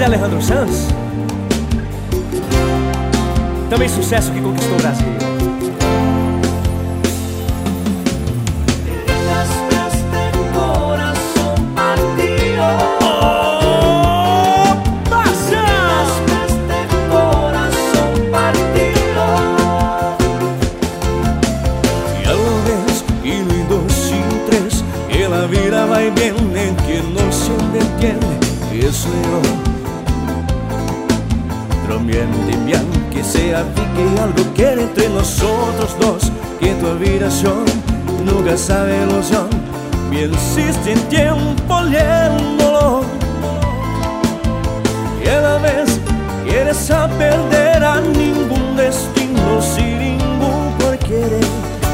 José Alejandro Sanz. Também sucesso que conquistou o Brasil. La vida va y viene, que no se detiene, es león. También que sea que algo quiere entre nosotros dos, que tu habitación nunca sabe ilusión, me insiste en tiempo leyéndolo. Y a la vez quieres a perder a ningún destino sin ningún por querer.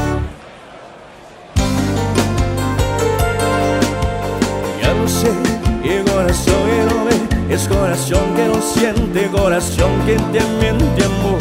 Y corazón que no ve, es corazón que no siente, corazón que te miente amor.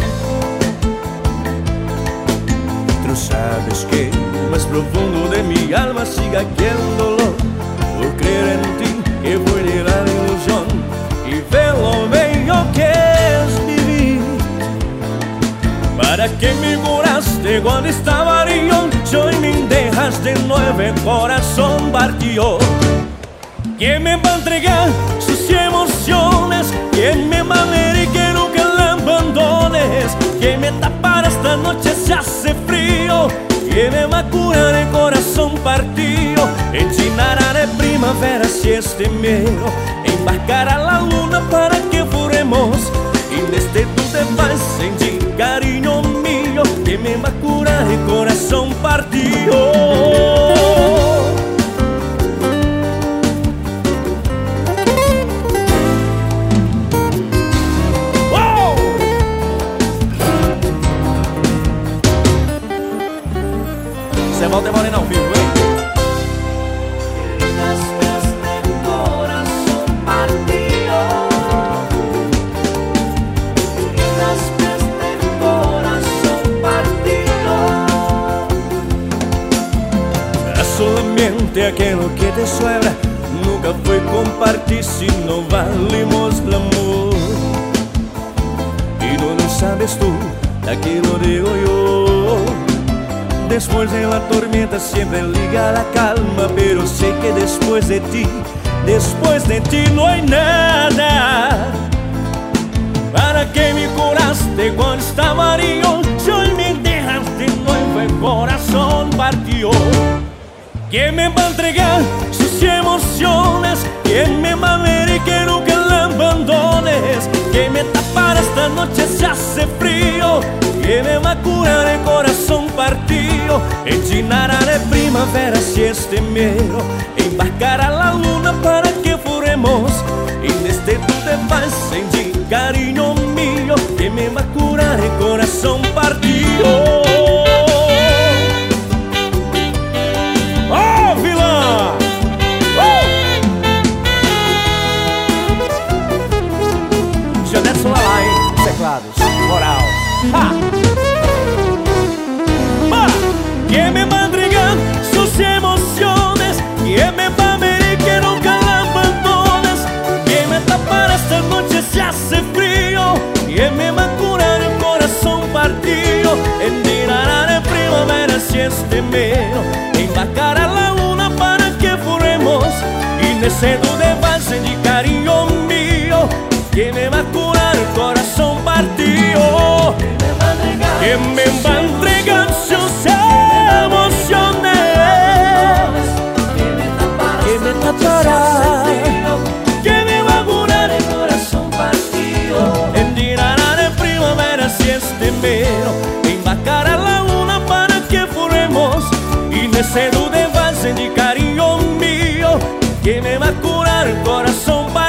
Tú sabes que más profundo de mi alma sigue aquel dolor por creer en ti, que fue de la ilusión y ver lo bello que es vivir. ¿Para qué me curaste cuando estaba yo? Hoy me dejas de nuevo, el corazón partió. ¿Quién me va a entregar sus emociones? ¿Quién me va a leer y que nunca la abandones? ¿Quién me tapará esta noche si hace frío? ¿Quién me va a curar el corazón partido? Encinará de primavera si es de enero, embarcará la luna para que furemos. Y desde tú te vas a sentir cariño mío, ¿quién me va a curar el corazón partido? Zé Walter Moreno ao vivo, hein? Solamente aquello que te sobra nunca fue compartir si no valimos el amor. Y no lo sabes tú, aquí lo digo yo. Después de la tormenta siempre liga la calma, pero sé que después de ti no hay nada. ¿Para qué me curaste cuando estaba yo? Hoy me dejaste nuevo, el corazón partió. ¿Quién me va a entregar sus emociones? ¿Quién me va a ver y que nunca la abandones? ¿Quién me tapará esta noche si hace frío? ¿Quién me va a curar el corazón partido? Encinará de primavera si es de enero, embarcará la luna para que furemos. Y desde tú te vas a sentir cariño mío, ¿quién me va a curar el corazón partido? Teclados, moral. ¿Quién me va a entregar sus emociones? ¿Quién me va a ver y que nunca la abandones? ¿Quién me tapará esta noche si hace frío? ¿Quién me va a curar el corazón partido? Endirará de primavera si es de enero, embarcará la luna para que furemos. Y desde tú te vas a sentir cariño mío, ¿quién me va a curar el corazón partido? ¿Quién me va a entregar sus emociones? ¿Quién me tapará? ¿Quién me va a curar el corazón partido? Endirará de primavera si es de enero, embarcará la luna para que furemos. Y desde tú te vas a sentir cariño mío, ¿quién me va a curar el corazón partido?